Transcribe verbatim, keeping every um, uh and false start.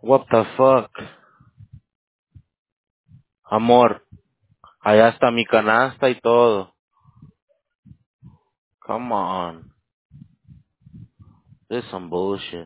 What the fuck? Amor, allá está mi canasta y todo. Come on. This is some bullshit.